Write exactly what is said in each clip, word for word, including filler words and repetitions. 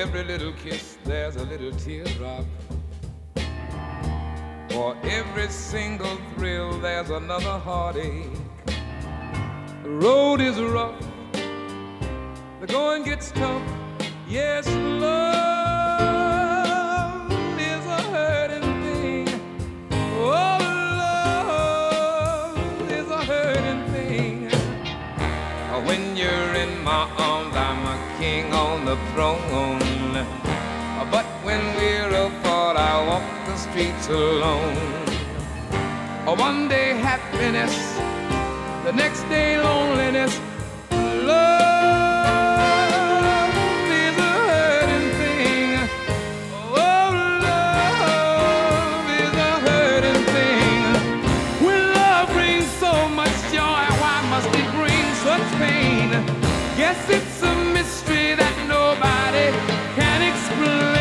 every little kiss, there's a little teardrop. For every single thrill, there's another heartache. The road is rough, the going gets tough. Yes, love is a hurting thing. Oh, love is a hurting thing. When you're in my arms, I'm a king on the throne. But when we're apart, I walk the streets alone. One day happiness, the next day loneliness. Love is a hurting thing. Oh, love is a hurting thing. When love brings so much joy, why must it bring such pain? Guess it's a mystery that nobody can explain.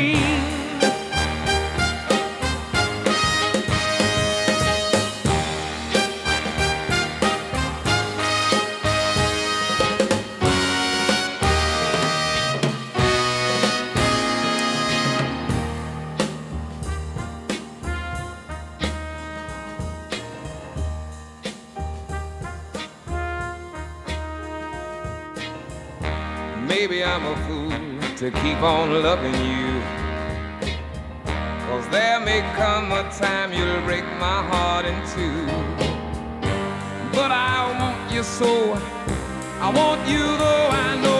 Maybe I'm a fool to keep on loving you, 'cause there may come a time you'll break my heart in two. But I want you so, I want you though I know